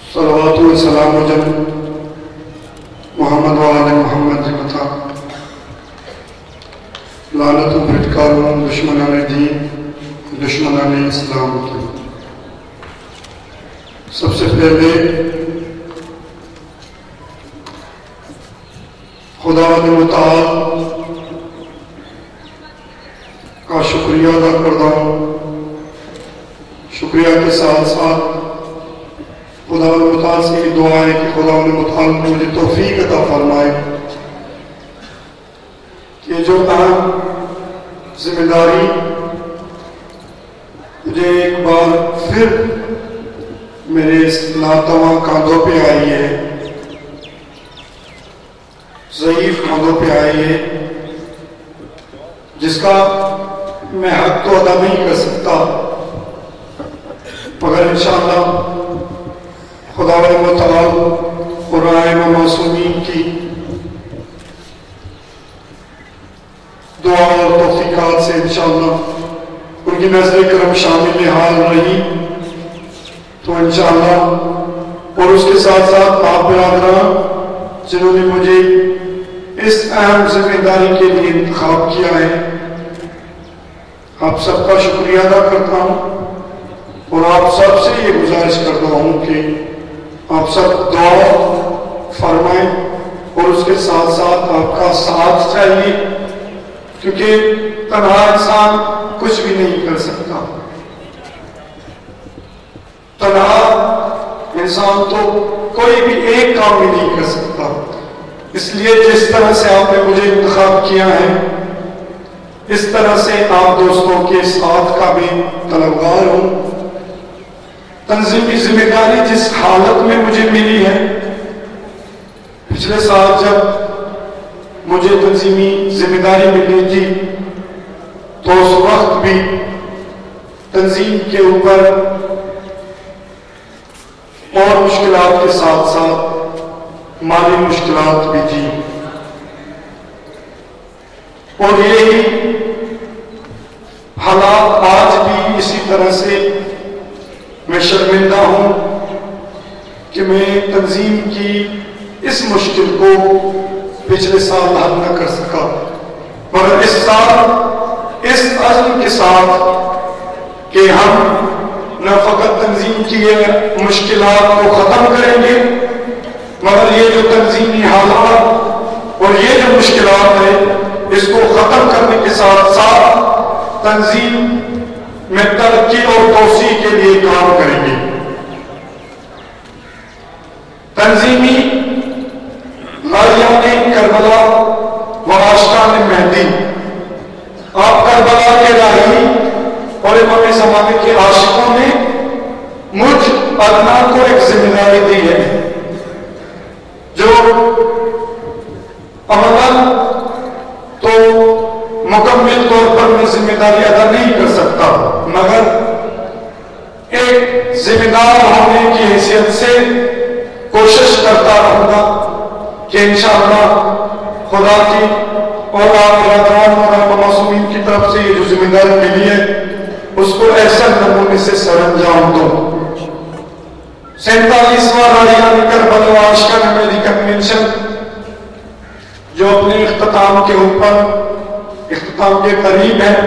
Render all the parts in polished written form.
صلوات و سلام و جل محمد و آل محمد جمتا لعنت و پھٹکاروں دشمنان دین دشمنان اسلام کی۔ سب سے پہلے خدا متعال کا شکریہ ادا کرتا ہوں۔ شکریہ کے ساتھ ساتھ خدا متعال سے یہ دعا ہے کہ خدا متعال نے مجھے توفیق عطا فرمائے کہ جو اہم ذمہ داری مجھے ایک بار پھر میرے ناتواں کاندھوں پہ آئی ہے، ضعیف کاندھوں پہ آئی ہے، جس کا میں حق تو ادا نہیں کر سکتا، مگر انشاءاللہ خدا متعال قرآن و معصومین کی دعا اور توفیقات سے انشاءاللہ ان کی نظر کرم شامل حال رہی تو انشاءاللہ، اور اس کے ساتھ ساتھ آپ برادران جنہوں نے مجھے اس اہم ذمہ داری کے لیے انتخاب کیا ہے، آپ سب کا شکریہ ادا کرتا ہوں اور آپ سب سے یہ گزارش کرتا ہوں کہ آپ سب دعا فرمائیں اور اس کے ساتھ ساتھ آپ کا ساتھ چاہیے، کیونکہ تنہا انسان کچھ بھی نہیں کر سکتا۔ تنہا انسان تو کوئی بھی ایک کام بھی نہیں کر سکتا، اس لیے جس طرح سے آپ نے مجھے انتخاب کیا ہے اس طرح سے آپ دوستوں کے ساتھ کا بھی طلبگار ہوں۔ تنظیمی ذمہ داری جس حالت میں مجھے ملی ہے، پچھلے سال جب مجھے تنظیمی ذمہ داری ملی تھی تو اس وقت بھی تنظیم کے اوپر اور مشکلات کے ساتھ ساتھ مالی مشکلات بھی تھی، اور یہی حالات آج بھی اسی طرح سے میں شرمندہ ہوں کہ میں تنظیم کی اس مشکل کو پچھلے سال حل نہ کر سکا، مگر اس سال اس عزم کے ساتھ کہ ہم نہ فقط تنظیم کی یہ مشکلات کو ختم کریں گے، مگر یہ جو تنظیمی حالات اور یہ جو مشکلات ہے اس کو ختم کرنے کے ساتھ ساتھ تنظیم میں ترقی اور توسیع کے لیے کام کریں گے۔ تنظیمی غازیان کربلا و عاشقان مہدی، آپ کربلا کے راہی اور امام زمانے کے عاشقوں نے مجھ ادنا کو ایک ذمہ داری دی ہے جو عملاً تو مکمل طور پر میں ذمہ داری ادا نہیں کر سکتا، مگر ایک ذمہ دار ہونے کی حیثیت سے کوشش کرتا رہوں گا کہ انشاءاللہ خدا کی اور آپ برادران اور معصومین کی طرف سے یہ جو ذمہ داری ملی ہے اس کو ایسا نمونے سے سر انجام دوں۔ 47واں راہیان کربلا و عاشقان مہدی کنونشن جو اپنے اختتام کے قریب ہے،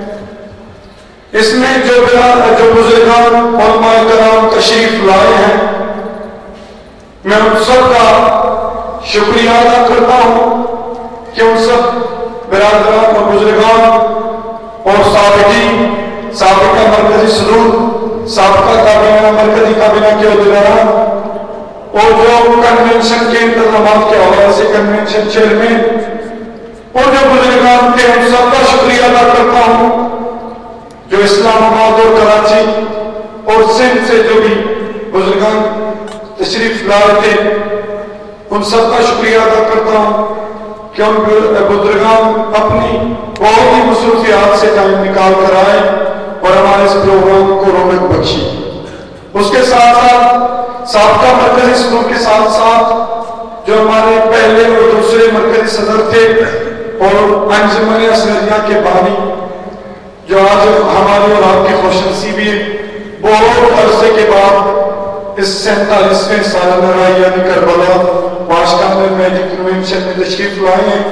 اس میں جو بزرگان علماء کرام تشریف لائے ہیں، میں ان سب کا شکریہ ادا کرتا ہوں کہ ان سب برادران اور بزرگان اور سابقہ مرکزی صدور، سابقہ کابینہ، مرکزی کابینہ کے عہدیداران اور جو کنونشن کے انتظامات کے حوالے سے کنونشن چیئرمین اور جو بزرگان تھے، ان سب کا شکریہ ادا کرتا ہوں جو اسلام آباد اور کراچی اور سندھ سے جو بھی بزرگان تشریف لائے تھے، ان سب کا شکریہ ادا کرتا ہوں کہ ان بزرگان اپنی بہت ہی مصروفیات سے ٹائم نکال کر آئے اور ہمارے اس پروگرام کو رونق بخشی۔ اس کے ساتھ ساتھ سابقہ مرکزی صدور کے ساتھ ساتھ جو ہمارے پہلے اور دوسرے مرکزی صدر تھے اور انجمن اصغریہ کے بانی، جو آج ہماری اور آپ کی خوش نصیبی بہت عرصے کے بعد اس 47ویں سالانہ رائیان کربلا واشکا میں میجک کنونشن میں تشریف لائے ہیں.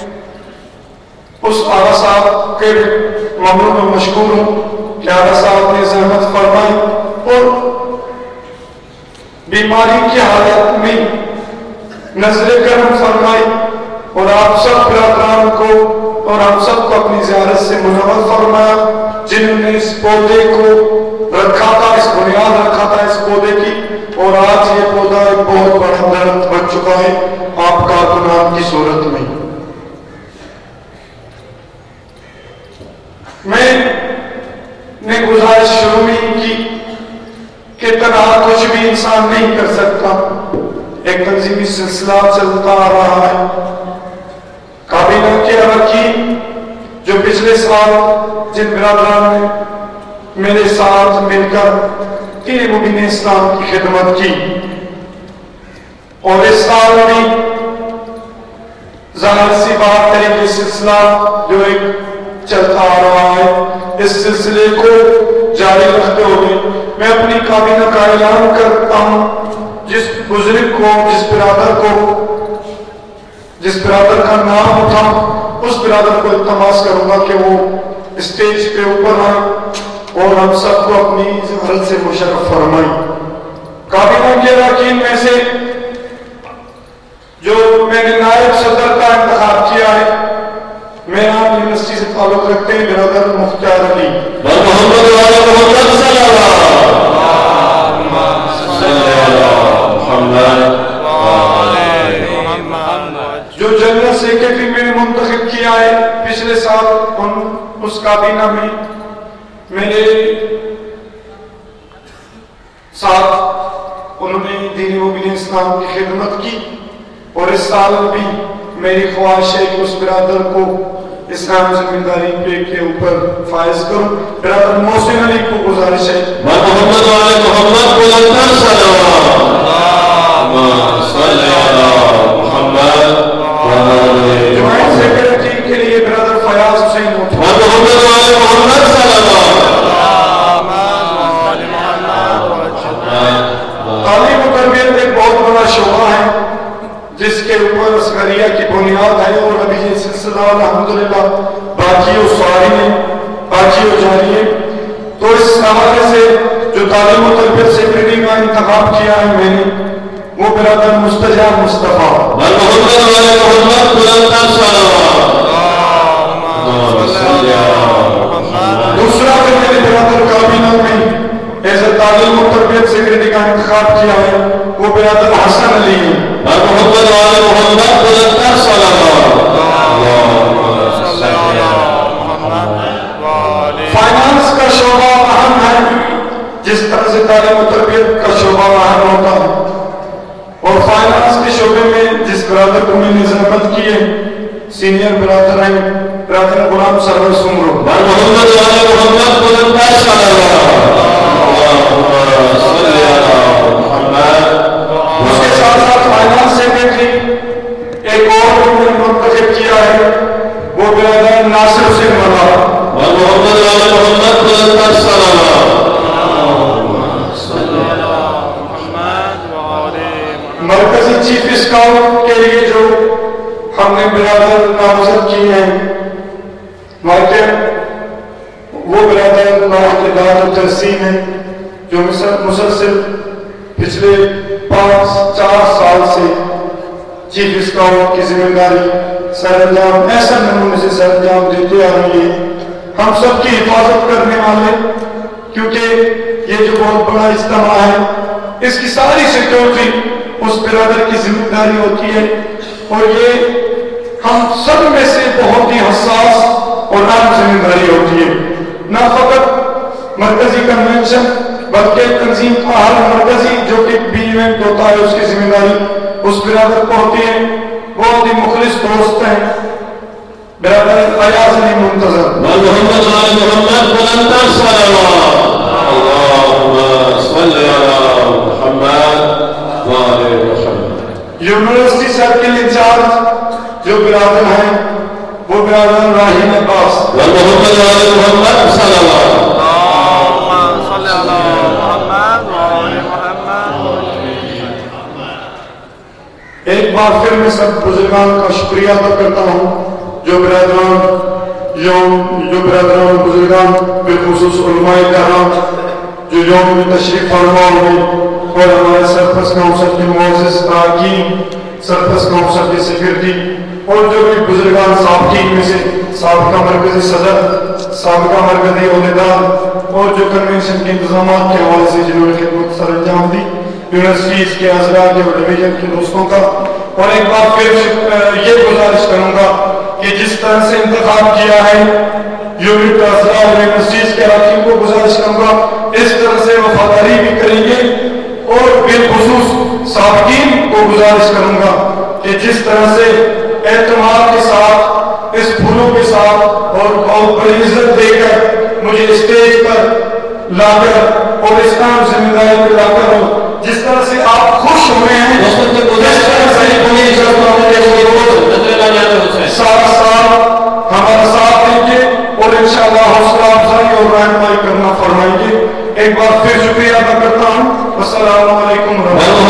اس آغا صاحب کے ممنون و مشکور ہوں کہ آغا صاحب نے زحمت فرمائی اور بیماری کی حالت میں نظر کرم فرمائی اور آپ سب برادران کو اور ہم سب کو اپنی زیارت سے منور فرمایا. جنہوں نے اس پودے کو رکھا تھا، اس بنیاد رکھا تھا اس پودے کی، اور آج یہ پودا ایک بہت بڑا درخت بن چکا ہے آپ کارکنان کی صورت میں. میں نے گزارش شروع میں کی کہ تنہا کچھ بھی انسان نہیں کر سکتا. ایک تنظیمی سلسلہ چلتا آ رہا ہے. کابینہ کے اراکین جو پچھلے سال جن برادران نے میرے ساتھ مل کر دین مبین اسلام کی خدمت کی، اور اس سال بھی ظاہر سی بات ہے یہ سلسلہ جو ایک چلتا آ رہا ہے، اس سلسلے کو جاری رکھتے ہوئے میں اپنی کابینہ کا اعلان کرتا ہوں. جس بزرگ کو، جس برادر کا نام اٹھا، اس برادر کو التماس کروں گا کہ وہ اسٹیج پہ اوپر آئے اور ہم سب کو اپنی زیارت سے مشرف فرمائیں. کابینہ کے اراکین میں سے جو میں نے نائب صدر کا انتخاب کیا ہے، میرا یونیورسٹی سے تعلق رکھتے ہیں برادر مختار علی. جو جنرل سیکرٹری میں نے منتخب کیا ہے پچھلے سال، اس کابینہ میں میرے ساتھ انہوں نے دین مبین اسلام کی خدمت کی، اور اس سال بھی میری خواہش ہے کہ اس برادر کو اسلام ذمہ داری پہ کے اوپر فائز کروں. برادر محسن علی کو گزارش ہے محمد والے محمد بلند صلوات محمد جوائنٹ سیکرٹری کے لیے برادر فیاض حسین محمد والے محمد صلوات. تعلیم و تربیت ایک بہت بڑا شعبہ ہے جس کے اوپر اصغریہ کی بنیاد ہے، اور ابھی یہ سلسلہ الحمدللہ باقی و ساری ہے، باقی و جاری ہے. تو اس حوالے سے جو تعلیم و تربیت سیکرٹری کا انتخاب کیا ہے میں نے، وہ برادر مستجاب مصطفیٰ. محمد والے محمد بلند صلوات. دوسرا جو میرے برادر کابینہ میں ایسے تعلیم و تربیت سیکرٹری کا انتخاب کیا ہے وہ برادر حسن علی ہے. محمد والے محمد بلند صلوات. فائنانس کا شعبہ اہم ہے، جس طرح سے تعلیم و تربیت کا شعبہ اہم ہوتا ہے، اور فائنانس کے شعبے میں جس برادر کو میں نے زحمت کی ہے سینئر برادر ہیں برادر غلام سرور سمرو. محمد والے محمد بلند صلوات. اس کے ساتھ ساتھ فائنانس سیکرٹری ایک اور کو میں نے منتخب کیا ہے، وہ برادر ناصر حسین ملا. محمد والے محمد بلند صلوات. مرکزی چیف اسکاؤٹ کے لیے جو ہم نے برادر نامزد کی ہیں وہ برادر لاحقدار ترسیم ہیں جو مسلسل پچھلے 5-4 سال سے چیف اسکاؤٹ کی ذمہ داری سر انجام ایسا نمونے سے سر انجام دیتے آ رہی ہے. ہم سب کی حفاظت کرنے والے، کیونکہ یہ جو بہت بڑا اجتماع ہے اس کی ساری سیکورٹی اس برادر کی ذمہ داری ہوتی ہے، اور یہ ہم سب میں سے بہت ہی حساس اور اہم ذمہ داری ہوتی ہے. نہ فقط مرکزی کنونشن بلکہ تنظیم کا ہر مرکزی جو کہ بھی ایونٹ ہوتا ہے اس کی ذمہ داری اس برادر کو ہوتی ہے. بہت ہی مخلص دوست ہیں برادر فیاض علی منتظر. محمد والے محمد بلند صلوات. اللهم صل على محمد وعلى محمد. یونیورسٹی سرکل انچارج جو برادر ہیں وہ برادر راہیم عباس. محمد والے محمد صلوات. اللهم صل على محمد وعلى محمد. بار پھر میں سب بزرگان کا شکریہ ادا کرتا ہوں جو برادران بزرگان بالخصوص علماء کرام جو یوم میں تشریف فرما ہوئے اور ہمارے سرپرست کونسل کے معزز اراکین، سرپرست کونسل کے سیکرٹری اور جو بھی بزرگان سابقین میں سے سابقہ مرکزی صدر، سابقہ مرکزی عہدیدار اور جو کنونشن کے انتظامات کے حوالے سے جنہوں نے خدمت سر انجام دی، یونیورسٹیز کے اعضاء کے ڈویژن کے دوستوں کا، اور ایک بار پھر یہ گزارش کروں گا کہ جس طرح سے انتخاب کیا ہے یونٹ اعضاء اور یونیورسٹیز کے اراکین کو گزارش کروں گا اس طرح سے وفاداری بھی کریں گے، اور بالخصوص سابقین کو گزارش کروں گا کہ جس طرح سے اعتماد کے ساتھ اس پھولوں کے ساتھ اور بہت بڑی عزت دے کر مجھے اسٹیج پر لا کر اور اس کام ذمہ داری پہ لا کر جس طرح سے آپ خوش ہوئے ہیں اس طرح سے سارا سال ہمارا ساتھ دیں گے اور انشاءاللہ حوصلہ افزائی اور رہنمائی کرنا فرمائیں گے. ایک بار پھر شکریہ ادا کرتا ہوں. السلام علیکم ورحمۃ اللہ.